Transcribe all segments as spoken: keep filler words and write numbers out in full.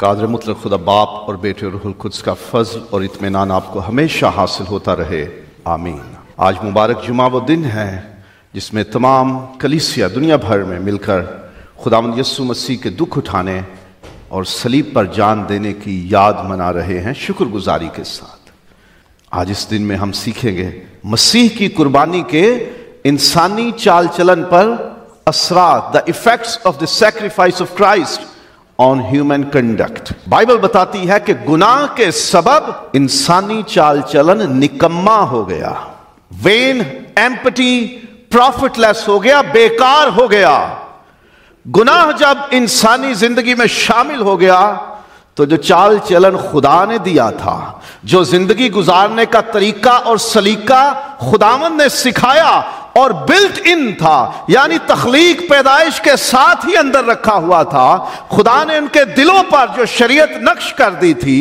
قادر مطلق خدا باپ اور بیٹے اور روح القدس کا فضل اور اطمینان آپ کو ہمیشہ حاصل ہوتا رہے، آمین۔ آج مبارک جمعہ وہ دن ہے جس میں تمام کلیسیا دنیا بھر میں مل کر خداوند یسوع مسیح کے دکھ اٹھانے اور صلیب پر جان دینے کی یاد منا رہے ہیں شکر گزاری کے ساتھ۔ آج اس دن میں ہم سیکھیں گے مسیح کی قربانی کے انسانی چال چلن پر اثرات، the effects of the sacrifice of Christ on human conduct۔ Bible بتاتی ہے کہ گناہ کے سبب انسانی چال چلن نکما ہو گیا، وین، ایمپٹی، پروفٹ لیس ہو گیا، بیکار ہو گیا۔ گناہ جب انسانی زندگی میں شامل ہو گیا تو جو چال چلن خدا نے دیا تھا، جو زندگی گزارنے کا طریقہ اور سلیقہ خداوند نے سکھایا اور بلٹ ان تھا، یعنی تخلیق پیدائش کے ساتھ ہی اندر رکھا ہوا تھا، خدا نے ان کے دلوں پر جو شریعت نقش کر دی تھی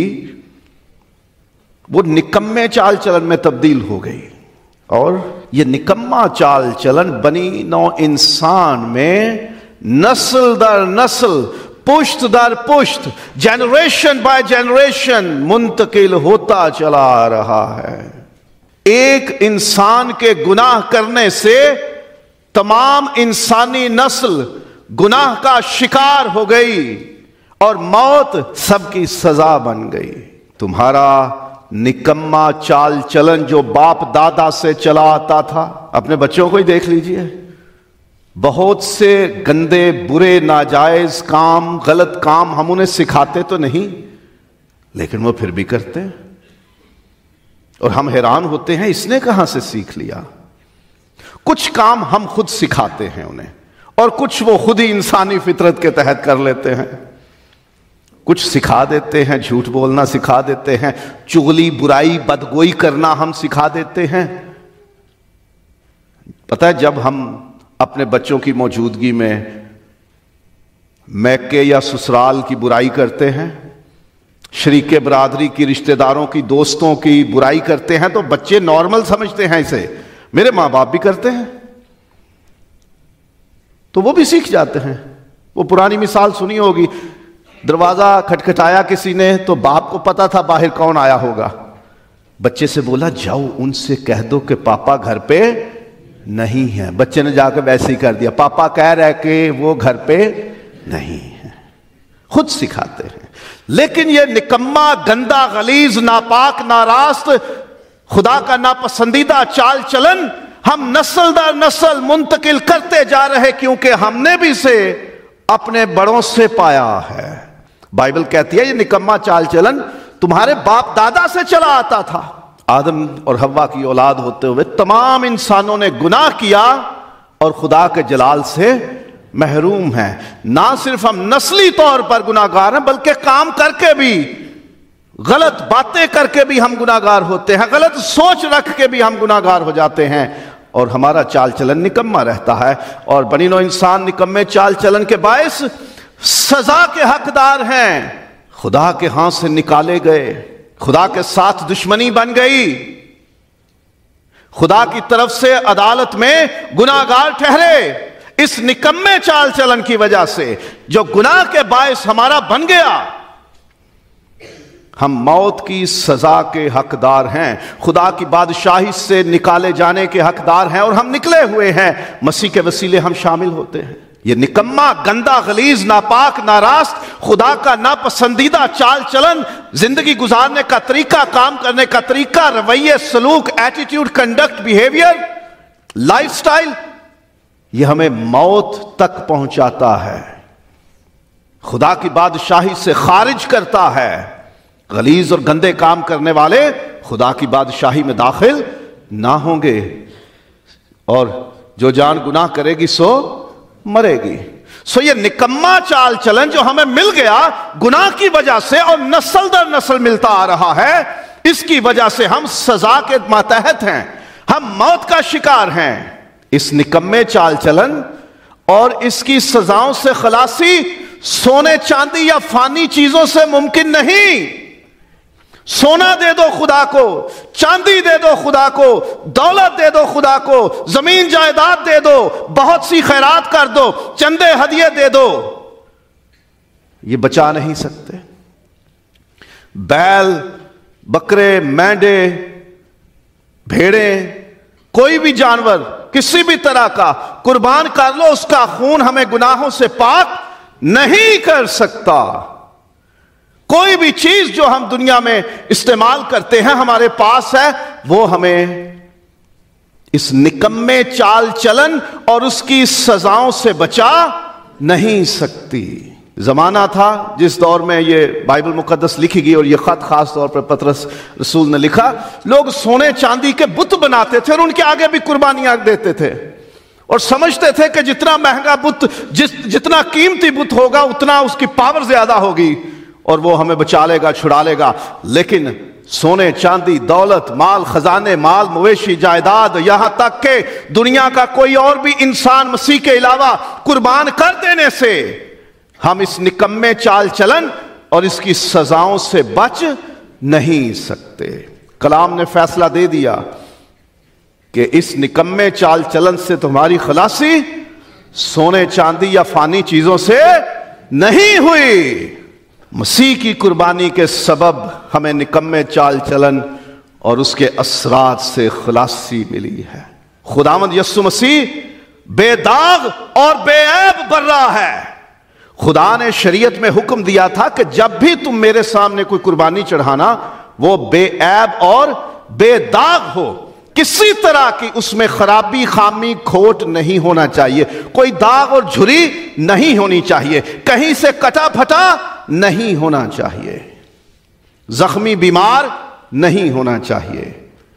وہ نکمے چال چلن میں تبدیل ہو گئی، اور یہ نکما چال چلن بنی نو انسان میں نسل در نسل، پشت در پشت، جنریشن بائی جنریشن منتقل ہوتا چلا آ رہا ہے۔ ایک انسان کے گناہ کرنے سے تمام انسانی نسل گناہ کا شکار ہو گئی اور موت سب کی سزا بن گئی۔ تمہارا نکما چال چلن جو باپ دادا سے چلا آتا تھا، اپنے بچوں کو ہی دیکھ لیجئے، بہت سے گندے، برے، ناجائز کام، غلط کام ہم انہیں سکھاتے تو نہیں، لیکن وہ پھر بھی کرتے ہیں، اور ہم حیران ہوتے ہیں اس نے کہاں سے سیکھ لیا۔ کچھ کام ہم خود سکھاتے ہیں انہیں، اور کچھ وہ خود ہی انسانی فطرت کے تحت کر لیتے ہیں۔ کچھ سکھا دیتے ہیں، جھوٹ بولنا سکھا دیتے ہیں، چغلی، برائی، بدگوئی کرنا ہم سکھا دیتے ہیں۔ پتہ ہے جب ہم اپنے بچوں کی موجودگی میں میکے یا سسرال کی برائی کرتے ہیں، شریک برادری کی، رشتہ داروں کی، دوستوں کی برائی کرتے ہیں تو بچے نارمل سمجھتے ہیں اسے، میرے ماں باپ بھی کرتے ہیں، تو وہ بھی سیکھ جاتے ہیں۔ وہ پرانی مثال سنی ہوگی، دروازہ کھٹکھٹایا کسی نے تو باپ کو پتا تھا باہر کون آیا ہوگا، بچے سے بولا جاؤ ان سے کہہ دو کہ پاپا گھر پہ نہیں ہے۔ بچے نے جا کے ویسے ہی کر دیا، پاپا کہہ رہے کہ وہ گھر پہ نہیں ہے۔ خود سکھاتے ہیں، لیکن یہ نکما، گندا، غلیظ، ناپاک، ناراست، خدا کا ناپسندیدہ چال چلن ہم نسل در نسل منتقل کرتے جا رہے، کیونکہ ہم نے بھی اسے اپنے بڑوں سے پایا ہے۔ بائبل کہتی ہے یہ نکما چال چلن تمہارے باپ دادا سے چلا آتا تھا۔ آدم اور حوا کی اولاد ہوتے ہوئے تمام انسانوں نے گناہ کیا اور خدا کے جلال سے محروم ہیں۔ نہ صرف ہم نسلی طور پر گناہگار ہیں، بلکہ کام کر کے بھی، غلط باتیں کر کے بھی ہم گناہگار ہوتے ہیں، غلط سوچ رکھ کے بھی ہم گناہگار ہو جاتے ہیں، اور ہمارا چال چلن نکما رہتا ہے، اور بنی نوع انسان نکمے چال چلن کے باعث سزا کے حقدار ہیں، خدا کے ہاں سے نکالے گئے، خدا کے ساتھ دشمنی بن گئی، خدا کی طرف سے عدالت میں گناہگار ٹھہرے، اس نکمے چال چلن کی وجہ سے جو گناہ کے باعث ہمارا بن گیا۔ ہم موت کی سزا کے حقدار ہیں، خدا کی بادشاہی سے نکالے جانے کے حقدار ہیں، اور ہم نکلے ہوئے ہیں، مسیح کے وسیلے ہم شامل ہوتے ہیں۔ یہ نکما، گندا، غلیظ، ناپاک، ناراست، خدا کا ناپسندیدہ چال چلن، زندگی گزارنے کا طریقہ، کام کرنے کا طریقہ، رویے، سلوک، attitude, conduct, behaviour, life style, یہ ہمیں موت تک پہنچاتا ہے، خدا کی بادشاہی سے خارج کرتا ہے۔ غلیظ اور گندے کام کرنے والے خدا کی بادشاہی میں داخل نہ ہوں گے، اور جو جان گناہ کرے گی سو مرے گی۔ سو یہ نکما چال چلن جو ہمیں مل گیا گناہ کی وجہ سے، اور نسل در نسل ملتا آ رہا ہے، اس کی وجہ سے ہم سزا کے ماتحت ہیں، ہم موت کا شکار ہیں۔ اس نکمے چال چلن اور اس کی سزاؤں سے خلاصی سونے چاندی یا فانی چیزوں سے ممکن نہیں۔ سونا دے دو خدا کو، چاندی دے دو خدا کو، دولت دے دو خدا کو، زمین جائیداد دے دو، بہت سی خیرات کر دو، چندے ہدیے دے دو، یہ بچا نہیں سکتے۔ बैल, बकरे, मेंढे, भेड़ें, कोई भी जानवर किसी भी तरह का कुर्बान कर लो, उसका खून हमें गुनाहों से पाक नहीं कर सकता। कोई भी चीज जो हम दुनिया में इस्तेमाल करते हैं, हमारे पास है, वो हमें इस निकम्मे चाल चलन और उसकी सजाओं से बचा नहीं सकती। जमाना था जिस दौर में ये बाइबल मुकद्दस लिखी गई और ये खत खास तौर पर पतरस रसूल ने लिखा, लोग सोने चांदी के बुत बनाते थे और उनके आगे भी कुर्बानियां देते थे और समझते थे कि जितना महंगा बुत, जिस जितना कीमती बुत होगा उतना उसकी पावर ज्यादा होगी और वो हमें बचा लेगा, छुड़ा लेगा। लेकिन सोने चांदी, दौलत, माल खजाने, माल मवेशी, जायदाद, यहां तक के दुनिया का कोई और भी इंसान मसीह के अलावा कुर्बान कर देने से हम इस निकम्मे चाल चलन और इसकी सजाओं से बच नहीं सकते। कलाम ने फैसला दे दिया कि इस निकम्मे चाल चलन से तुम्हारी खलासी सोने चांदी या फानी चीजों से नहीं हुई। मसीह की कुर्बानी के सबब हमें निकम्मे चाल चलन और उसके असरात से खलासी मिली है। खुदावंद यीशु मसीह बेदाग और बेऐब बर्रा है। खुदा ने शरीयत में हुक्म दिया था कि जब भी तुम मेरे सामने कोई कुर्बानी चढ़ाना, वो बेऐब और बेदाग हो, किसी तरह की उसमें खराबी, खामी, खोट नहीं होना चाहिए, कोई दाग और झुरी नहीं होनी चाहिए, कहीं से कटा फटा नहीं होना चाहिए, जख्मी बीमार नहीं होना चाहिए।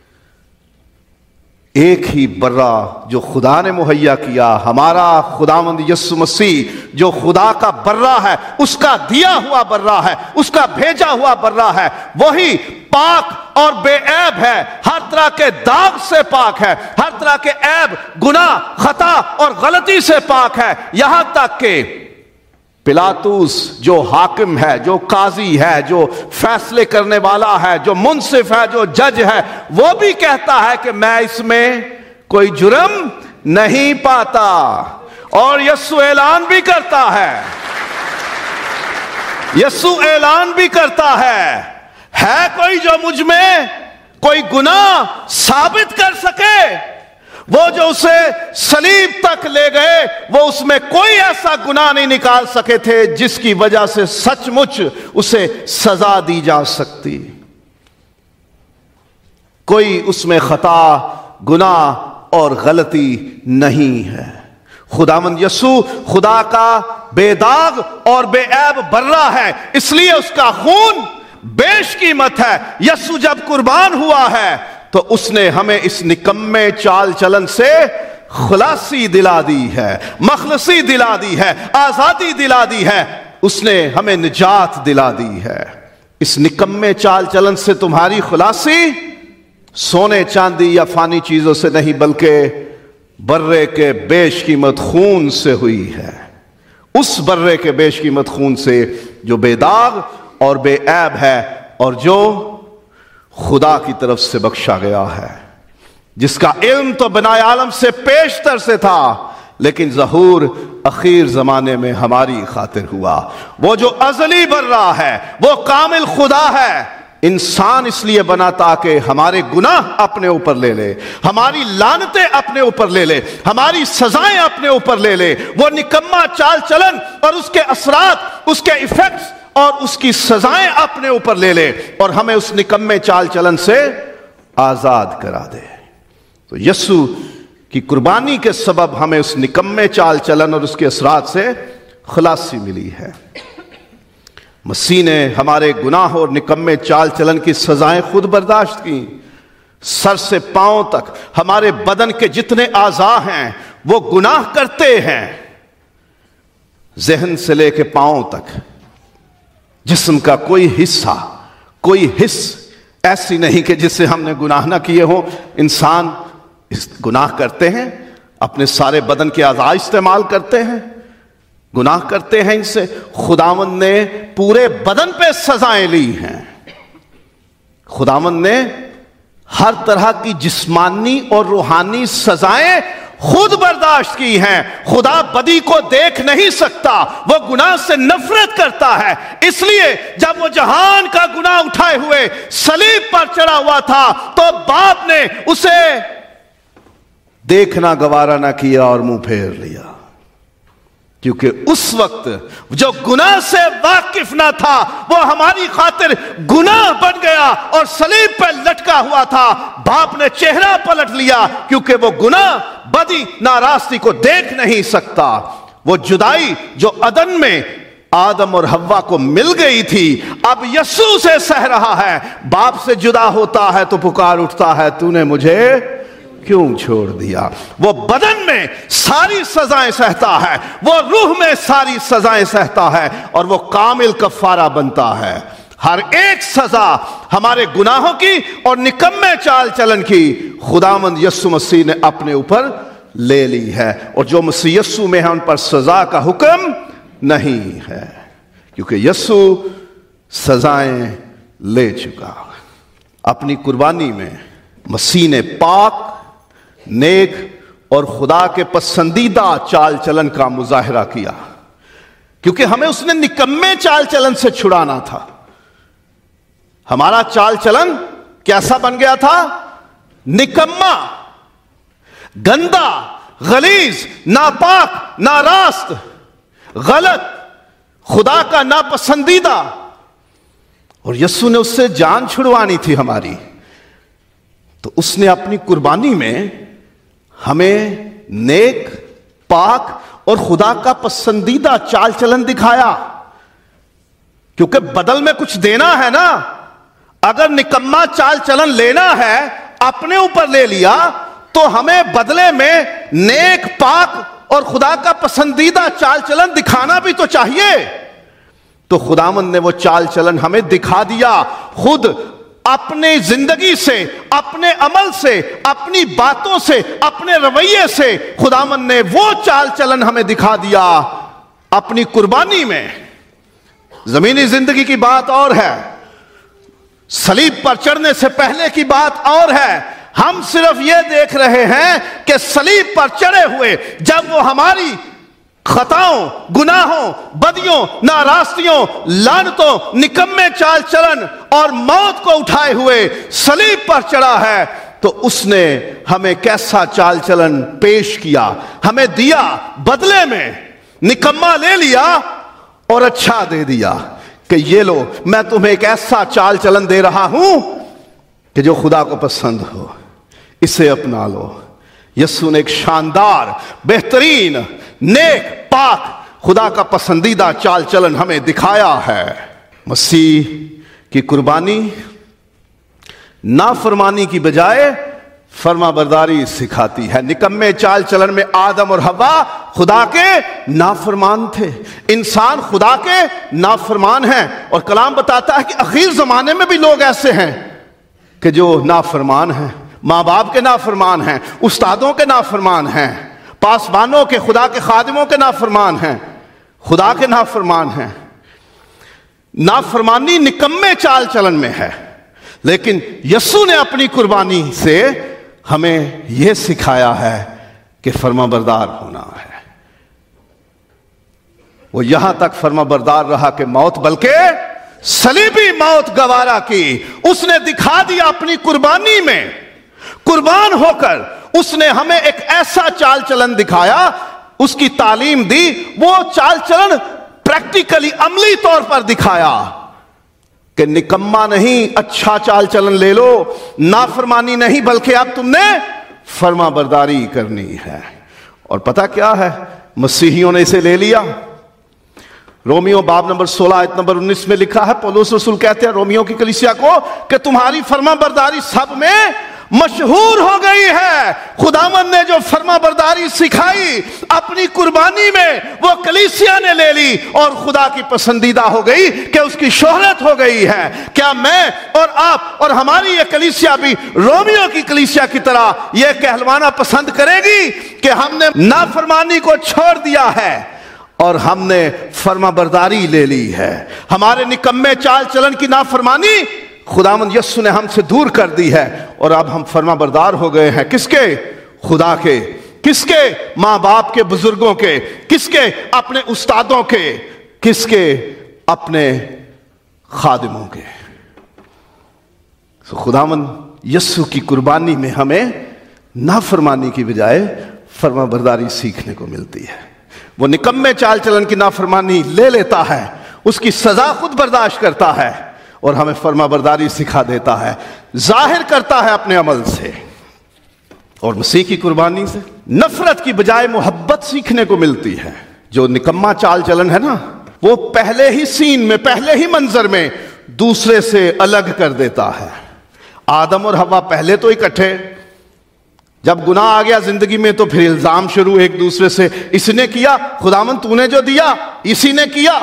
एक ही बर्रा जो खुदा ने मुहैया किया, हमारा खुदावंद यीशु मसीह जो खुदा का बर्रा है, उसका दिया हुआ बर्रा है, उसका भेजा हुआ बर्रा है, वही पाक और बेऐब है, हर तरह के दाग से पाक है, हर तरह के ऐब, गुनाह, खता और गलती से पाक है। यहां तक के पिलातुस जो हाकिम है, जो काजी है, जो फैसले करने वाला है, जो मुंसिफ है, जो जज है, वो भी कहता है कि मैं इसमें कोई जुर्म नहीं पाता। और यीशु ऐलान भी करता है, यीशु ऐलान भी करता है, है कोई जो मुझ में कोई गुनाह साबित कर सके? वो जो उसे सलीब तक ले गए, वो उसमें कोई ऐसा गुनाह नहीं निकाल सके थे जिसकी वजह से सचमुच उसे सजा दी जा सकती। कोई उसमें खता, गुनाह और गलती नहीं है। खुदावंद यीशु खुदा का बेदाग और बेऐब बर्रा है, इसलिए उसका खून बेशकीमत है। यीशु जब कुर्बान हुआ है तो उसने हमें इस निकम्मे चाल चलन से खलासी दिला दी है, मखलसी दिला दी है, आजादी दिला दी है, उसने हमें निजात दिला दी है। इस निकम्मे चाल चलन से तुम्हारी खलासी सोने चांदी या फानी चीजों से नहीं, बल्कि बर्रे के बेशकीमत खून से हुई है। उस बर्रे के बेशकीमत खून से जो बेदाग और बेऐब है और जो खुदा की तरफ से बख्शा गया है, जिसका इल्म तो बनाए आलम से पेशतर से था, लेकिन ज़हूर अखीर जमाने में हमारी खातिर हुआ। वो जो अजली बर्रा है, वो कामिल खुदा है, इंसान इसलिए बना ताकि हमारे गुनाह अपने ऊपर ले ले, हमारी लानतें अपने ऊपर ले ले, हमारी सजाएं अपने ऊपर ले ले। वो निकम्मा चाल चलन और उसके असरात, उसके इफेक्ट्स और उसकी सजाएं अपने ऊपर ले ले और हमें उस निकम्मे चाल चलन से आजाद करा दे। तो यीशु की कुर्बानी के सबब हमें उस निकम्मे चाल चलन और उसके असरात से खलासी मिली है। मसीह ने हमारे गुनाह और निकम्मे चाल चलन की सजाएं खुद बर्दाश्त की। सर से पांव तक हमारे बदन के जितने आज़ा हैं वो गुनाह करते हैं, जहन से लेके पांव तक जिस्म का कोई हिस्सा, कोई हिस्स ऐसी नहीं कि जिससे हमने गुनाह ना किए हो। इंसान इस गुनाह करते हैं, अपने सारे बदन के आज़ा इस्तेमाल करते हैं, गुनाह करते हैं। इनसे खुदावंद ने पूरे बदन पे सजाएं ली हैं। खुदावंद ने हर तरह की जिस्मानी और रूहानी सजाएं خود برداشت کی ہیں. خدا بدی کو دیکھ نہیں سکتا، وہ گناہ سے نفرت کرتا ہے. اس لیے جب وہ جہان کا گناہ اٹھائے ہوئے صلیب پر چڑھا ہوا تھا تو باپ نے اسے دیکھنا گوارا نہ کیا اور منہ پھیر لیا، کیونکہ اس وقت جو گناہ سے واقف نہ تھا وہ ہماری خاطر گناہ بن گیا اور صلیب پہ لٹکا ہوا تھا. باپ نے چہرہ پلٹ لیا کیونکہ وہ گناہ بدی ناراستی کو دیکھ نہیں سکتا. وہ جدائی جو عدن میں آدم اور حوا کو مل گئی تھی اب یسوع سے سہ رہا ہے. باپ سے جدا ہوتا ہے تو پکار اٹھتا ہے تو نے مجھے کیوں چھوڑ دیا. وہ بدن میں ساری سزائیں سہتا ہے، وہ روح میں ساری سزائیں سہتا ہے اور وہ کامل کفارہ بنتا ہے. ہر ایک سزا ہمارے گناہوں کی اور نکمے چال چلن کی خداوند یسوع مسیح نے اپنے اوپر لے لی ہے، اور جو مسیح یسوع میں ہے ان پر سزا کا حکم نہیں ہے، کیونکہ یسوع سزائیں لے چکا. اپنی قربانی میں مسیح نے پاک، نیک اور خدا کے پسندیدہ چال چلن کا مظاہرہ کیا، کیونکہ ہمیں اس نے نکمے چال چلن سے چھڑانا تھا. ہمارا چال چلن کیسا بن گیا تھا؟ نکما، گندا، غلیظ، ناپاک، ناراست، غلط، خدا کا ناپسندیدہ. اور یسوع نے اس سے جان چھڑوانی تھی ہماری، تو اس نے اپنی قربانی میں ہمیں نیک، پاک اور خدا کا پسندیدہ چال چلن دکھایا. کیونکہ بدل میں کچھ دینا ہے نا. اگر نکما چال چلن لینا ہے اپنے اوپر لے لیا تو ہمیں بدلے میں نیک، پاک اور خدا کا پسندیدہ چال چلن دکھانا بھی تو چاہیے. تو خداوند نے وہ چال چلن ہمیں دکھا دیا. خود اپنی زندگی سے، اپنے عمل سے، اپنی باتوں سے، اپنے رویے سے خداوند نے وہ چال چلن ہمیں دکھا دیا اپنی قربانی میں. زمینی زندگی کی بات اور ہے، صلیب پر چڑھنے سے پہلے کی بات اور ہے. ہم صرف یہ دیکھ رہے ہیں کہ صلیب پر چڑھے ہوئے جب وہ ہماری خطاؤں، گناہوں، بدیوں، ناراستیوں، لعنتوں، نکمے چال چلن اور موت کو اٹھائے ہوئے صلیب پر چڑھا ہے تو اس نے ہمیں کیسا چال چلن پیش کیا، ہمیں دیا. بدلے میں نکما لے لیا اور اچھا دے دیا کہ یہ لو، میں تمہیں ایک ایسا چال چلن دے رہا ہوں کہ جو خدا کو پسند ہو، اسے اپنا لو. یسوع نے ایک شاندار، بہترین، نیک، پاک، خدا کا پسندیدہ چال چلن ہمیں دکھایا ہے. مسیح کی قربانی نافرمانی کی بجائے فرما برداری سکھاتی ہے. نکمے چال چلن میں آدم اور حوا خدا کے نافرمان تھے. انسان خدا کے نافرمان ہیں، اور کلام بتاتا ہے کہ اخیر زمانے میں بھی لوگ ایسے ہیں کہ جو نافرمان ہیں. ماں باپ کے نافرمان ہیں، استادوں کے نافرمان ہیں، پاسبانوں کے، خدا کے خادموں کے نافرمان ہیں، خدا کے نافرمان ہیں. نافرمانی نکمے چال چلن میں ہے، لیکن یسوع نے اپنی قربانی سے ہمیں یہ سکھایا ہے کہ فرما بردار ہونا ہے. وہ یہاں تک فرما بردار رہا کہ موت، بلکہ صلیبی موت گوارا کی. اس نے دکھا دیا اپنی قربانی میں، قربان ہو کر اس نے ہمیں ایک ایسا چال چلن دکھایا، اس کی تعلیم دی. وہ چال چلن پریکٹیکلی، عملی طور پر دکھایا کہ نکما نہیں، اچھا چال چلن لے لو. نافرمانی نہیں، بلکہ اب تم نے فرما برداری کرنی ہے. اور پتہ کیا ہے؟ مسیحیوں نے اسے لے لیا. رومیو باب نمبر سولہ آیت نمبر انیس میں لکھا ہے، پولس رسول کہتے ہیں رومیو کی کلیسیا کو کہ تمہاری فرما برداری سب میں مشہور ہو گئی ہے. خداوند نے جو فرما برداری سکھائی اپنی قربانی میں وہ کلیسیا نے لے لی اور خدا کی پسندیدہ ہو گئی کہ اس کی شہرت ہو گئی ہے. کیا میں اور آپ اور ہماری یہ کلیسیا بھی رومیو کی کلیسیا کی طرح یہ کہلوانا پسند کرے گی کہ ہم نے نافرمانی کو چھوڑ دیا ہے اور ہم نے فرما برداری لے لی ہے؟ ہمارے نکمے چال چلن کی نافرمانی خداوند یسوع نے ہم سے دور کر دی ہے، اور اب ہم فرما بردار ہو گئے ہیں. کس کے؟ خدا کے. کس کے؟ ماں باپ کے، بزرگوں کے. کس کے؟ اپنے استادوں کے. کس کے؟ اپنے خادموں کے. تو خداوند یسوع کی قربانی میں ہمیں نافرمانی کی بجائے فرما برداری سیکھنے کو ملتی ہے. وہ نکمے چال چلن کی نافرمانی لے لیتا ہے، اس کی سزا خود برداشت کرتا ہے اور ہمیں فرما برداری سکھا دیتا ہے، ظاہر کرتا ہے اپنے عمل سے. اور مسیح کی قربانی سے نفرت کی بجائے محبت سیکھنے کو ملتی ہے. جو نکما چال چلن ہے نا، وہ پہلے ہی سین میں، پہلے ہی منظر میں دوسرے سے الگ کر دیتا ہے. آدم اور حوا پہلے تو اکٹھے، جب گناہ آ گیا زندگی میں تو پھر الزام شروع ایک دوسرے سے. اس نے کیا، خداوند تو نے جو دیا اسی نے کیا.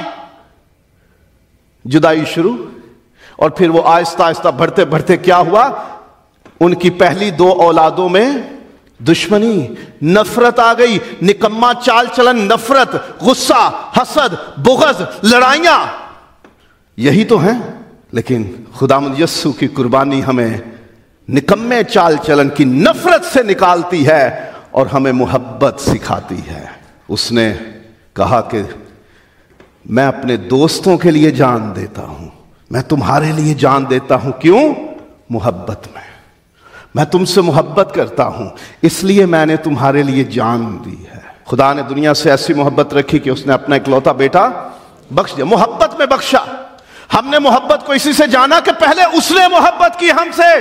جدائی شروع. اور پھر وہ آہستہ آہستہ بڑھتے بڑھتے کیا ہوا، ان کی پہلی دو اولادوں میں دشمنی، نفرت آ گئی. نکما چال چلن، نفرت، غصہ، حسد، بغض، لڑائیاں، یہی تو ہیں. لیکن خداوند یسوع کی قربانی ہمیں نکمے چال چلن کی نفرت سے نکالتی ہے اور ہمیں محبت سکھاتی ہے. اس نے کہا کہ میں اپنے دوستوں کے لیے جان دیتا ہوں، میں تمہارے لیے جان دیتا ہوں. کیوں؟ محبت میں. میں تم سے محبت کرتا ہوں، اس لیے میں نے تمہارے لیے جان دی ہے. خدا نے دنیا سے ایسی محبت رکھی کہ اس نے اپنا اکلوتا بیٹا بخش دیا. محبت میں بخشا. ہم نے محبت کو اسی سے جانا کہ پہلے اس نے محبت کی ہم سے.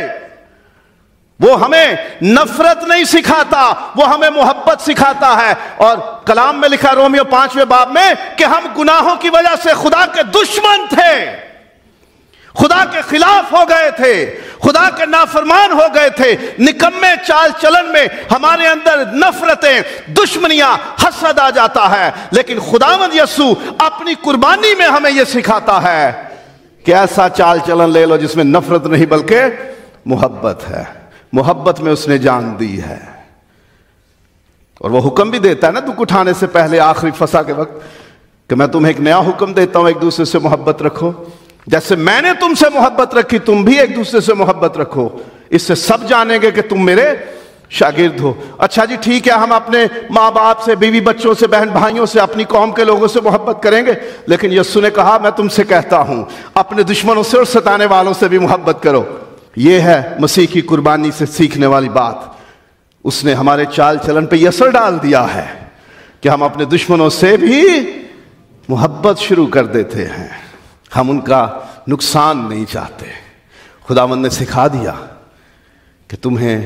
وہ ہمیں نفرت نہیں سکھاتا، وہ ہمیں محبت سکھاتا ہے. اور کلام میں لکھا رومیو پانچویں باب میں کہ ہم گناہوں کی وجہ سے خدا کے دشمن تھے، خدا کے خلاف ہو گئے تھے، خدا کے نافرمان ہو گئے تھے. نکمے چال چلن میں ہمارے اندر نفرتیں، دشمنیاں، حسد آ جاتا ہے. لیکن خداوند یسوع اپنی قربانی میں ہمیں یہ سکھاتا ہے کہ ایسا چال چلن لے لو جس میں نفرت نہیں بلکہ محبت ہے. محبت میں اس نے جان دی ہے. اور وہ حکم بھی دیتا ہے نا دکھ اٹھانے سے پہلے آخری فسا کے وقت کہ میں تمہیں ایک نیا حکم دیتا ہوں، ایک دوسرے سے محبت رکھو. جیسے میں نے تم سے محبت رکھی تم بھی ایک دوسرے سے محبت رکھو، اس سے سب جانیں گے کہ تم میرے شاگرد ہو. اچھا جی ٹھیک ہے، ہم اپنے ماں باپ سے، بیوی بچوں سے، بہن بھائیوں سے، اپنی قوم کے لوگوں سے محبت کریں گے، لیکن یسوع نے کہا میں تم سے کہتا ہوں اپنے دشمنوں سے اور ستانے والوں سے بھی محبت کرو. یہ ہے مسیح کی قربانی سے سیکھنے والی بات. اس نے ہمارے چال چلن پہ یہ اثر ڈال دیا ہے کہ ہم اپنے دشمنوں سے بھی محبت شروع کر دیتے ہیں. ہم ان کا نقصان نہیں چاہتے. خداوند نے سکھا دیا کہ تمہیں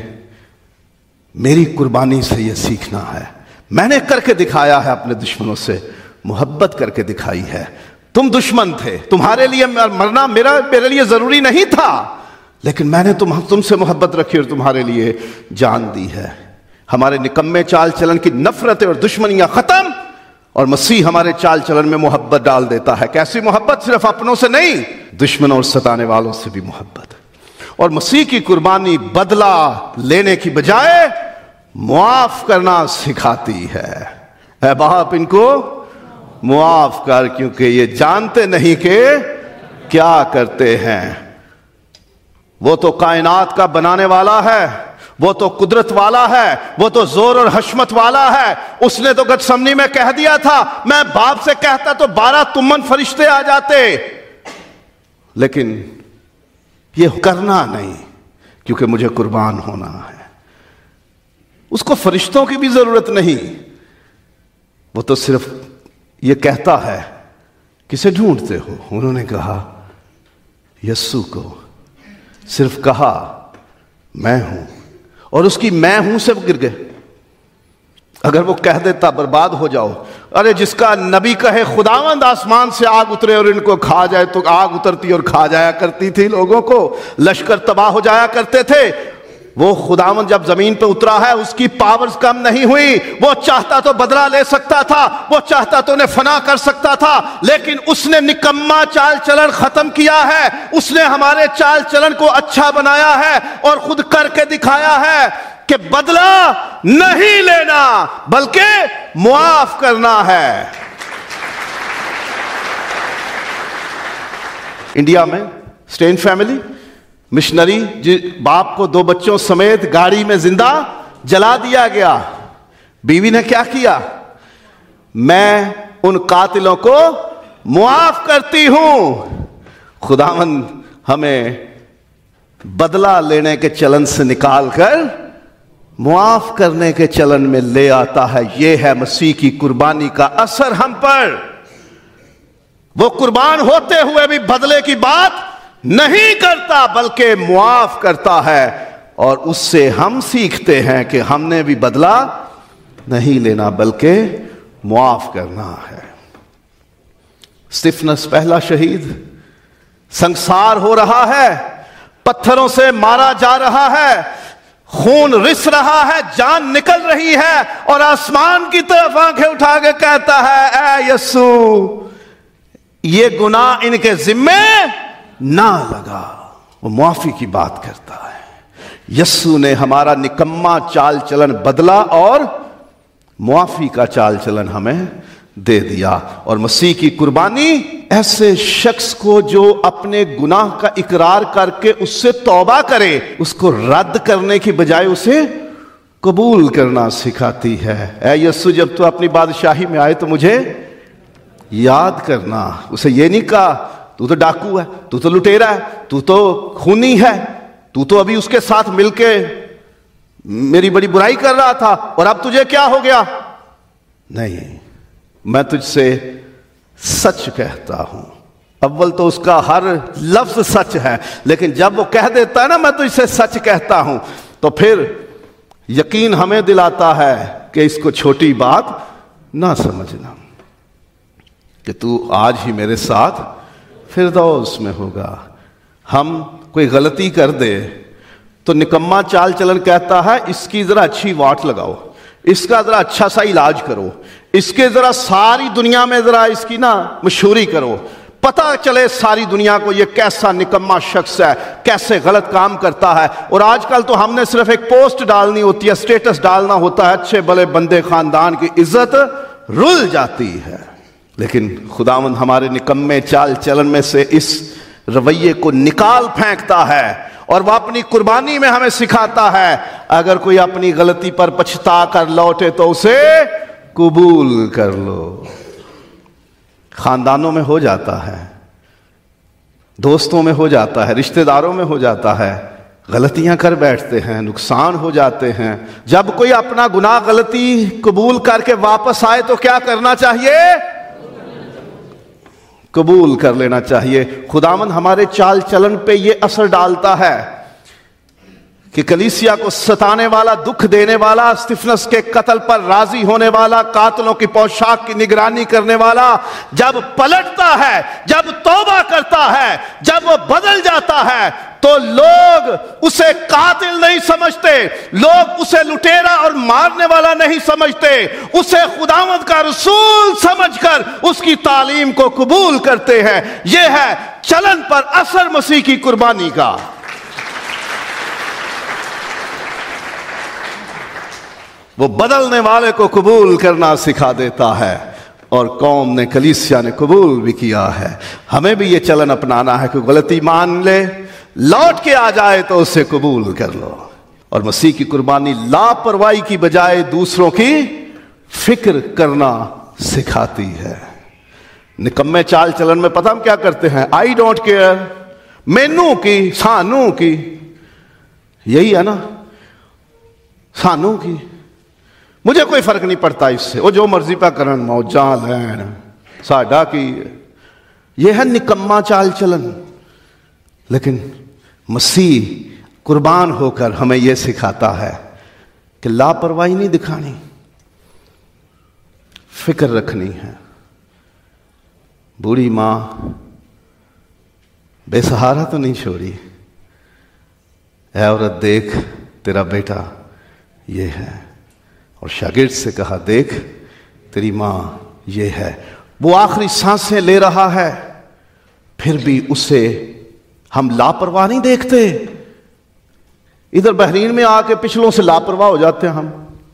میری قربانی سے یہ سیکھنا ہے. میں نے کر کے دکھایا ہے، اپنے دشمنوں سے محبت کر کے دکھائی ہے. تم دشمن تھے، تمہارے لیے مرنا میرا میرے لیے ضروری نہیں تھا، لیکن میں نے تم تم سے محبت رکھی اور تمہارے لیے جان دی ہے. ہمارے نکمے چال چلن کی نفرتیں اور دشمنیاں ختم، اور مسیح ہمارے چال چلن میں محبت ڈال دیتا ہے. کیسی محبت؟ صرف اپنوں سے نہیں، دشمنوں اور ستانے والوں سے بھی محبت. اور مسیح کی قربانی بدلہ لینے کی بجائے معاف کرنا سکھاتی ہے. اے باپ ان کو معاف کر، کیونکہ یہ جانتے نہیں کہ کیا کرتے ہیں. وہ تو کائنات کا بنانے والا ہے، وہ تو قدرت والا ہے، وہ تو زور اور حشمت والا ہے. اس نے تو گتسمنی میں کہہ دیا تھا میں باپ سے کہتا تو بارہ تمن فرشتے آ جاتے، لیکن یہ کرنا نہیں کیونکہ مجھے قربان ہونا ہے. اس کو فرشتوں کی بھی ضرورت نہیں، وہ تو صرف یہ کہتا ہے کسے ڈھونڈتے ہو؟ انہوں نے کہا یسوع کو. صرف کہا میں ہوں، اور اس کی میں ہوں سے گر گئے. اگر وہ کہہ دیتا برباد ہو جاؤ، ارے جس کا نبی کہے خداوند آسمان سے آگ اترے اور ان کو کھا جائے، تو آگ اترتی اور کھا جایا کرتی تھی لوگوں کو، لشکر تباہ ہو جایا کرتے تھے. وہ خداوند جب زمین پہ اترا ہے اس کی پاورز کم نہیں ہوئی. وہ چاہتا تو بدلہ لے سکتا تھا، وہ چاہتا تو انہیں فنا کر سکتا تھا، لیکن اس نے نکما چال چلن ختم کیا ہے. اس نے ہمارے چال چلن کو اچھا بنایا ہے اور خود کر کے دکھایا ہے کہ بدلہ نہیں لینا بلکہ معاف کرنا ہے. انڈیا میں اسٹین فیملی مشنری جی باپ کو دو بچوں سمیت گاڑی میں زندہ جلا دیا گیا. بیوی نے کیا کیا؟ میں ان قاتلوں کو معاف کرتی ہوں. خداوند ہمیں بدلہ لینے کے چلن سے نکال کر معاف کرنے کے چلن میں لے آتا ہے. یہ ہے مسیح کی قربانی کا اثر ہم پر. وہ قربان ہوتے ہوئے بھی بدلے کی بات نہیں کرتا بلکہ معاف کرتا ہے, اور اس سے ہم سیکھتے ہیں کہ ہم نے بھی بدلہ نہیں لینا بلکہ معاف کرنا ہے. اسطفنس پہلا شہید سنگسار ہو رہا ہے, پتھروں سے مارا جا رہا ہے, خون رس رہا ہے, جان نکل رہی ہے, اور آسمان کی طرف آنکھیں اٹھا کے کہتا ہے اے یسوع یہ گناہ ان کے ذمے نہ لگا. وہ معافی کی بات کرتا ہے. یسوع نے ہمارا نکما چال چلن بدلا اور معافی کا چال چلن ہمیں دے دیا. اور مسیح کی قربانی ایسے شخص کو جو اپنے گناہ کا اقرار کر کے اس سے توبہ کرے, اس کو رد کرنے کی بجائے اسے قبول کرنا سکھاتی ہے. اے یسوع جب تو اپنی بادشاہی میں آئے تو مجھے یاد کرنا. اسے یہ نہیں کہا تو تو ڈاکو ہے, تو تو لٹیرا ہے, تو تو خونی ہے, تو تو ابھی اس کے ساتھ مل کے میری بڑی برائی کر رہا تھا اور اب تجھے کیا ہو گیا. نہیں, میں تجھ سے سچ کہتا ہوں. اول تو اس کا ہر لفظ سچ ہے, لیکن جب وہ کہہ دیتا ہے نا میں تجھ سے سچ کہتا ہوں, تو پھر یقین ہمیں دلاتا ہے کہ اس کو چھوٹی بات نہ سمجھنا, کہ تو آج ہی میرے ساتھ فردوس میں ہوگا. ہم کوئی غلطی کر دے تو نکما چال چلن کہتا ہے اس کی ذرا اچھی واٹ لگاؤ, اس کا ذرا اچھا سا علاج کرو, اس کے ذرا ساری دنیا میں ذرا اس کی نا مشہوری کرو, پتہ چلے ساری دنیا کو یہ کیسا نکما شخص ہے, کیسے غلط کام کرتا ہے. اور آج کل تو ہم نے صرف ایک پوسٹ ڈالنی ہوتی ہے, سٹیٹس ڈالنا ہوتا ہے, اچھے بھلے بندے خاندان کی عزت رل جاتی ہے. لیکن خداوند ہمارے نکمے چال چلن میں سے اس رویے کو نکال پھینکتا ہے, اور وہ اپنی قربانی میں ہمیں سکھاتا ہے اگر کوئی اپنی غلطی پر پچھتا کر لوٹے تو اسے قبول کر لو. خاندانوں میں ہو جاتا ہے, دوستوں میں ہو جاتا ہے, رشتہ داروں میں ہو جاتا ہے, غلطیاں کر بیٹھتے ہیں, نقصان ہو جاتے ہیں. جب کوئی اپنا گناہ غلطی قبول کر کے واپس آئے تو کیا کرنا چاہیے؟ قبول کر لینا چاہیے. خداوند ہمارے چال چلن پہ یہ اثر ڈالتا ہے کہ کلیسیا کو ستانے والا, دکھ دینے والا, اسطفنس کے قتل پر راضی ہونے والا, قاتلوں کی پوشاک کی نگرانی کرنے والا جب پلٹتا ہے, جب توبہ کرتا ہے, جب وہ بدل جاتا ہے تو لوگ اسے قاتل نہیں سمجھتے, لوگ اسے لٹیرا اور مارنے والا نہیں سمجھتے, اسے خداوند کا رسول سمجھ کر اس کی تعلیم کو قبول کرتے ہیں. یہ ہے چلن پر اثر مسیح کی قربانی کا. وہ بدلنے والے کو قبول کرنا سکھا دیتا ہے, اور قوم نے, کلیسیا نے قبول بھی کیا ہے. ہمیں بھی یہ چلن اپنانا ہے کہ غلطی مان لے, لوٹ کے آ جائے تو اسے قبول کر لو. اور مسیح کی قربانی لاپرواہی کی بجائے دوسروں کی فکر کرنا سکھاتی ہے. نکمے چال چلن میں پتہ ہم کیا کرتے ہیں؟ آئی ڈونٹ کیئر, مینو کی, سانو کی. یہی ہے نا, سانو کی, مجھے کوئی فرق نہیں پڑتا اس سے, وہ جو مرضی پہ کرن, موجاں لین, ساڈا کی. یہ ہے نکما چال چلن. لیکن مسیح قربان ہو کر ہمیں یہ سکھاتا ہے کہ لاپرواہی نہیں دکھانی, فکر رکھنی ہے. بوڑھی ماں بے سہارا تو نہیں چھوڑی, اے عورت دیکھ تیرا بیٹا یہ ہے, اور شاگرد سے کہا دیکھ تیری ماں یہ ہے. وہ آخری سانسیں لے رہا ہے, پھر بھی اسے ہم لاپرواہ نہیں دیکھتے. ادھر بحرین میں آ کے پچھلوں سے لاپرواہ ہو جاتے ہیں ہم.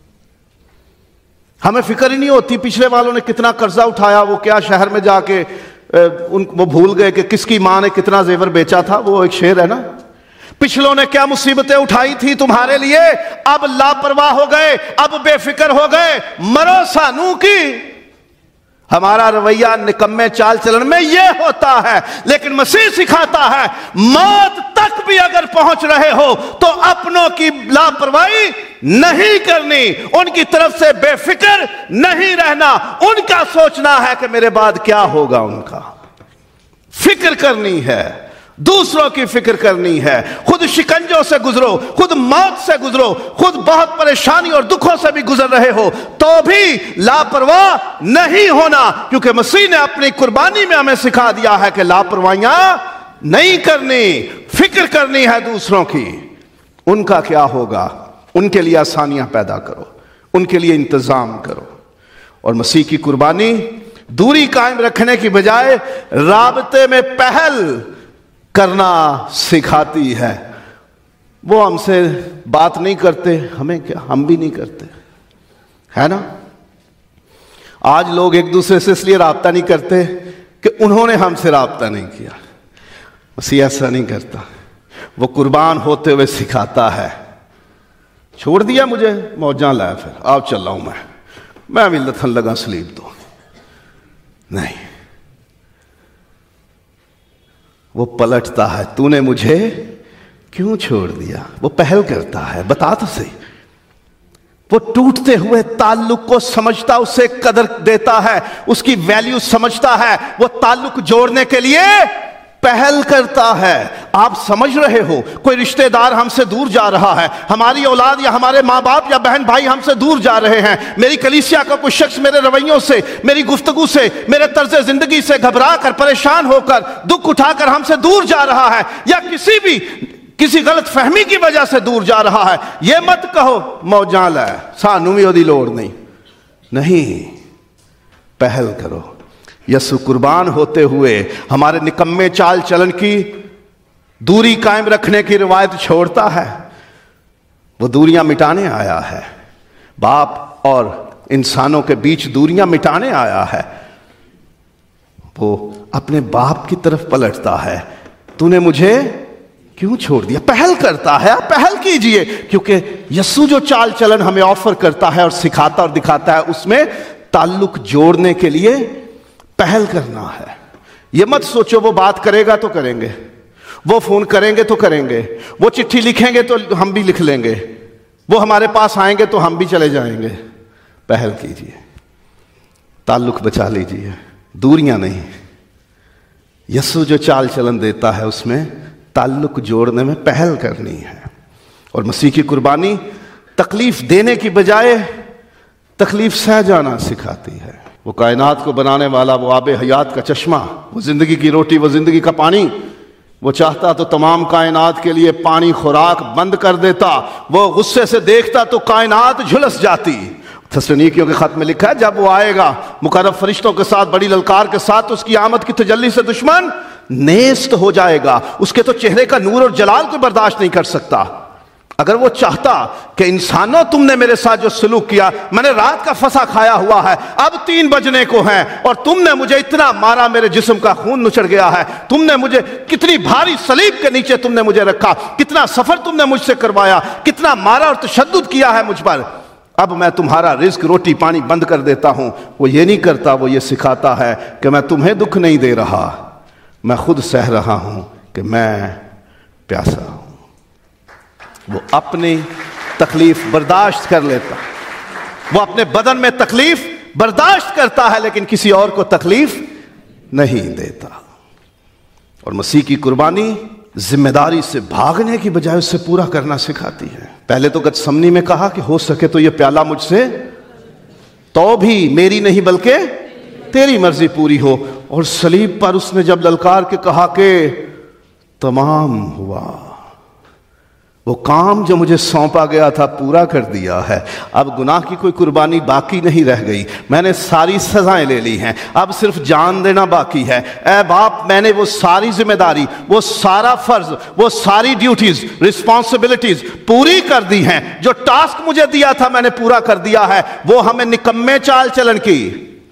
ہمیں فکر ہی نہیں ہوتی پچھلے والوں نے کتنا قرضہ اٹھایا, وہ کیا شہر میں جا کے ان وہ بھول گئے کہ کس کی ماں نے کتنا زیور بیچا تھا. وہ ایک شعر ہے نا, پچھلوں نے کیا مصیبتیں اٹھائی تھی تمہارے لیے، اب لاپرواہ ہو گئے، اب بے فکر ہو گئے، مرو سانو کی۔ ہمارا رویہ نکمے چال چلن میں یہ ہوتا ہے، لیکن مسیح سکھاتا ہے موت تک بھی اگر پہنچ رہے ہو تو اپنوں کی لاپرواہی نہیں کرنی، ان کی طرف سے بے فکر نہیں رہنا، ان کا سوچنا ہے کہ میرے بعد کیا ہوگا، ان کا فکر کرنی ہے، دوسروں کی فکر کرنی ہے۔ خود شکنجوں سے گزرو، خود موت سے گزرو، خود بہت پریشانی اور دکھوں سے بھی گزر رہے ہو تو بھی لاپرواہ نہیں ہونا، کیونکہ مسیح نے اپنی قربانی میں ہمیں سکھا دیا ہے کہ لاپرواہیاں نہیں کرنی، فکر کرنی ہے دوسروں کی۔ ان کا کیا ہوگا، ان کے لیے آسانیاں پیدا کرو، ان کے لیے انتظام کرو۔ اور مسیح کی قربانی دوری قائم رکھنے کی بجائے رابطے میں پہل کرنا سکھاتی ہے۔ وہ ہم سے بات نہیں کرتے، ہمیں کیا، ہم بھی نہیں کرتے، ہے نا۔ آج لوگ ایک دوسرے سے اس لیے رابطہ نہیں کرتے کہ انہوں نے ہم سے رابطہ نہیں کیا۔ مسیح ایسا نہیں کرتا، وہ قربان ہوتے ہوئے سکھاتا ہے۔ چھوڑ دیا مجھے، موجاں لایا، پھر آپ چل رہا ہوں میں میں بھی لتھن لگا سلیب دو، نہیں، وہ پلٹتا ہے، تو نے مجھے کیوں چھوڑ دیا۔ وہ پہل کرتا ہے، بتا تو صحیح۔ وہ ٹوٹتے ہوئے تعلق کو سمجھتا، اسے قدر دیتا ہے، اس کی ویلیو سمجھتا ہے، وہ تعلق جوڑنے کے لیے پہل کرتا ہے۔ آپ سمجھ رہے ہو، کوئی رشتہ دار ہم سے دور جا رہا ہے، ہماری اولاد یا ہمارے ماں باپ یا بہن بھائی ہم سے دور جا رہے ہیں، میری کلیسیا کا کوئی شخص میرے رویوں سے، میری گفتگو سے، میرے طرز زندگی سے گھبرا کر، پریشان ہو کر، دکھ اٹھا کر ہم سے دور جا رہا ہے، یا کسی بھی کسی غلط فہمی کی وجہ سے دور جا رہا ہے، یہ مت کہو موجاں لے سانو بھی اودی لوڑ نہیں، نہیں، پہل کرو۔ یسوع قربان ہوتے ہوئے ہمارے نکمے چال چلن کی دوری قائم رکھنے کی روایت چھوڑتا ہے، وہ دوریاں مٹانے آیا ہے، باپ اور انسانوں کے بیچ دوریاں مٹانے آیا ہے۔ وہ اپنے باپ کی طرف پلٹتا ہے، تو نے مجھے کیوں چھوڑ دیا، پہل کرتا ہے۔ آپ پہل کیجئے، کیونکہ یسوع جو چال چلن ہمیں آفر کرتا ہے اور سکھاتا اور دکھاتا ہے، اس میں تعلق جوڑنے کے لیے پہل کرنا ہے۔ یہ مت سوچو وہ بات کرے گا تو کریں گے، وہ فون کریں گے تو کریں گے، وہ چٹھی لکھیں گے تو ہم بھی لکھ لیں گے، وہ ہمارے پاس آئیں گے تو ہم بھی چلے جائیں گے۔ پہل کیجئے، تعلق بچا لیجئے، دوریاں نہیں۔ یسوع جو چال چلن دیتا ہے اس میں تعلق جوڑنے میں پہل کرنی ہے۔ اور مسیح کی قربانی تکلیف دینے کی بجائے تکلیف سہ جانا سکھاتی ہے۔ وہ کائنات کو بنانے والا، وہ آب حیات کا چشمہ، وہ زندگی کی روٹی، وہ زندگی کا پانی، وہ چاہتا تو تمام کائنات کے لیے پانی خوراک بند کر دیتا، وہ غصے سے دیکھتا تو کائنات جھلس جاتی۔ تسلونیکیوں کے خط میں لکھا ہے جب وہ آئے گا مقرب فرشتوں کے ساتھ بڑی للکار کے ساتھ، اس کی آمد کی تجلی سے دشمن نیست ہو جائے گا، اس کے تو چہرے کا نور اور جلال کو برداشت نہیں کر سکتا۔ اگر وہ چاہتا کہ انسانوں تم نے میرے ساتھ جو سلوک کیا، میں نے رات کا فسا کھایا ہوا ہے، اب تین بجنے کو ہیں اور تم نے مجھے اتنا مارا، میرے جسم کا خون نچڑ گیا ہے، تم نے مجھے کتنی بھاری صلیب کے نیچے تم نے مجھے رکھا، کتنا سفر تم نے مجھ سے کروایا، کتنا مارا اور تشدد کیا ہے مجھ پر، اب میں تمہارا رزق روٹی پانی بند کر دیتا ہوں۔ وہ یہ نہیں کرتا، وہ یہ سکھاتا ہے کہ میں تمہیں دکھ نہیں دے رہا، میں خود سہ رہا ہوں کہ میں پیاسا ہوں۔ وہ اپنی تکلیف برداشت کر لیتا، وہ اپنے بدن میں تکلیف برداشت کرتا ہے لیکن کسی اور کو تکلیف نہیں دیتا۔ اور مسیح کی قربانی ذمہ داری سے بھاگنے کی بجائے اس سے پورا کرنا سکھاتی ہے۔ پہلے تو گتسمنی میں کہا کہ ہو سکے تو یہ پیالہ مجھ سے، تو بھی میری نہیں بلکہ تیری مرضی پوری ہو۔ اور صلیب پر اس نے جب للکار کے کہا کہ تمام ہوا، وہ کام جو مجھے سونپا گیا تھا پورا کر دیا ہے، اب گناہ کی کوئی قربانی باقی نہیں رہ گئی، میں نے ساری سزائیں لے لی ہیں، اب صرف جان دینا باقی ہے۔ اے باپ، میں نے وہ ساری ذمہ داری، وہ سارا فرض، وہ ساری ڈیوٹیز، رسپانسبلٹیز پوری کر دی ہیں، جو ٹاسک مجھے دیا تھا میں نے پورا کر دیا ہے۔ وہ ہمیں نکمے چال چلن کی،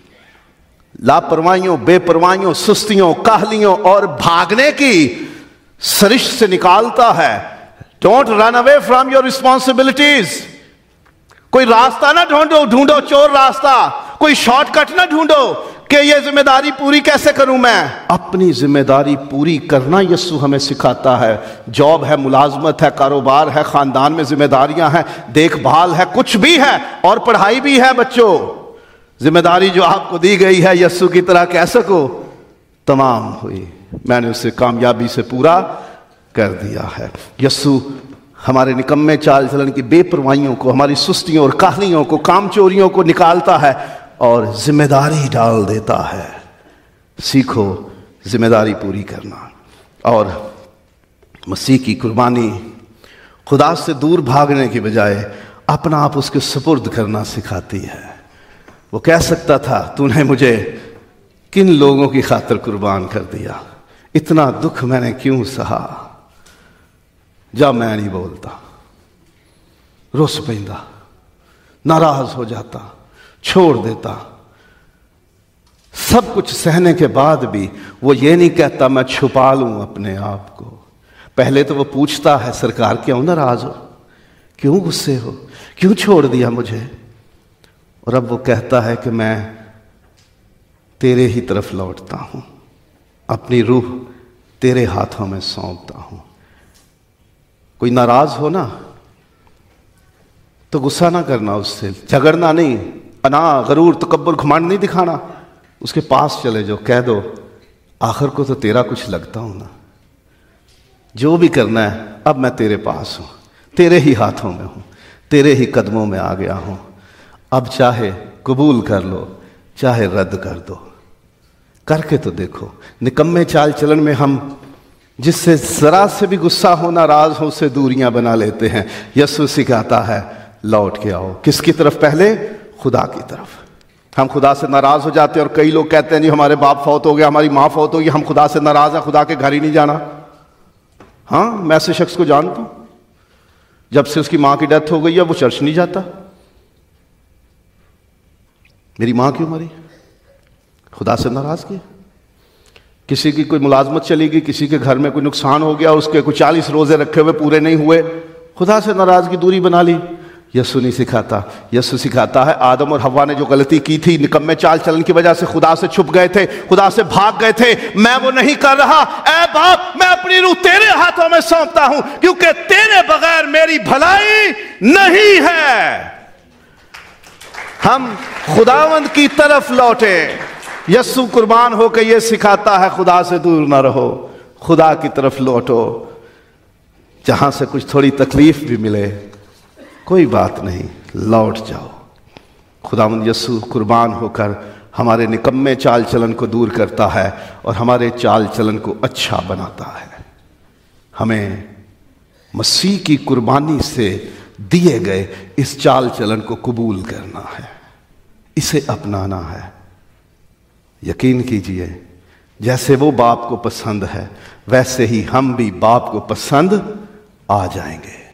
لاپرواہیوں، بے پروائیوں، سستیوں، کاہلیوں اور بھاگنے کی سرشت سے نکالتا ہے Don't run away from your responsibilities. کوئی راستہ نہ ڈھونڈو ڈھونڈو چور راستہ, کوئی شارٹ کٹ نہ ڈھونڈو کہ یہ ذمہ داری پوری کیسے کروں میں. اپنی ذمہ داری پوری کرنا یسوع ہمیں سکھاتا ہے. جاب ہے, ملازمت ہے, کاروبار ہے, خاندان میں ذمہ داریاں ہیں, دیکھ بھال ہے, کچھ بھی ہے, اور پڑھائی بھی ہے. بچوں, ذمہ داری جو آپ کو دی گئی ہے یسوع کی طرح کہہ سکو تمام ہوئی, میں نے اسے کامیابی سے پورا کر دیا ہے. یسوع ہمارے نکمے چال چلن کی بے پروائیوں کو, ہماری سستیوں اور کاہلیوں کو, کام چوریوں کو نکالتا ہے اور ذمہ داری ڈال دیتا ہے. سیکھو ذمہ داری پوری کرنا. اور مسیح کی قربانی خدا سے دور بھاگنے کی بجائے اپنا آپ اس کے سپرد کرنا سکھاتی ہے. وہ کہہ سکتا تھا تو نے مجھے کن لوگوں کی خاطر قربان کر دیا, اتنا دکھ میں نے کیوں سہا. جب میں نہیں بولتا, رس پیندا, ناراض ہو جاتا, چھوڑ دیتا. سب کچھ سہنے کے بعد بھی وہ یہ نہیں کہتا میں چھپا لوں اپنے آپ کو. پہلے تو وہ پوچھتا ہے سرکار کیوں ناراض ہو, کیوں غصے ہو, کیوں چھوڑ دیا مجھے. اور اب وہ کہتا ہے کہ میں تیرے ہی طرف لوٹتا ہوں, اپنی روح تیرے ہاتھوں میں سونپتا ہوں. کوئی ناراض ہو نا تو غصہ نہ کرنا, اس سے جھگڑنا نہیں, انا غرور تکبر گھمنڈ نہیں دکھانا. اس کے پاس چلے جو, کہہ دو آخر کو تو تیرا کچھ لگتا ہوں نا, جو بھی کرنا ہے اب میں تیرے پاس ہوں, تیرے ہی ہاتھوں میں ہوں, تیرے ہی قدموں میں آ گیا ہوں. اب چاہے قبول کر لو چاہے رد کر دو, کر کے تو دیکھو. نکمے چال چلن میں ہم جس سے ذرا سے بھی غصہ ہو, ناراض ہو, اسے دوریاں بنا لیتے ہیں. یسوع سکھاتا ہے لوٹ کے آؤ. کس کی طرف؟ پہلے خدا کی طرف. ہم خدا سے ناراض ہو جاتے ہیں, اور کئی لوگ کہتے ہیں جی ہمارے باپ فوت ہو گیا, ہماری ماں فوت ہو گئی, ہم خدا سے ناراض ہیں, خدا کے گھر ہی نہیں جانا. ہاں, میں ایسے شخص کو جانتا ہوں, جب سے اس کی ماں کی ڈیتھ ہو گئی ہے وہ چرچ نہیں جاتا. میری ماں کیوں مری؟ خدا سے ناراض کی. کسی کی کوئی ملازمت چلی گئی, کسی کے گھر میں کوئی نقصان ہو گیا, اس کے کوئی چالیس روزے رکھے ہوئے پورے نہیں ہوئے, خدا سے ناراضگی دوری بنا لی. یسوع نہیں سکھاتا. یسوع سکھاتا ہے آدم اور حوا نے جو غلطی کی تھی, نکمے چال چلن کی وجہ سے خدا سے چھپ گئے تھے, خدا سے بھاگ گئے تھے, میں وہ نہیں کر رہا. اے باپ, میں اپنی روح تیرے ہاتھوں میں سونپتا ہوں, کیونکہ تیرے بغیر میری بھلائی نہیں ہے. ہم خداوند کی طرف لوٹے. یسوع قربان ہو کے یہ سکھاتا ہے خدا سے دور نہ رہو, خدا کی طرف لوٹو. جہاں سے کچھ تھوڑی تکلیف بھی ملے کوئی بات نہیں, لوٹ جاؤ. خداوند یسوع قربان ہو کر ہمارے نکمے چال چلن کو دور کرتا ہے اور ہمارے چال چلن کو اچھا بناتا ہے. ہمیں مسیح کی قربانی سے دیے گئے اس چال چلن کو قبول کرنا ہے, اسے اپنانا ہے. یقین کیجئے جیسے وہ باپ کو پسند ہے ویسے ہی ہم بھی باپ کو پسند آ جائیں گے.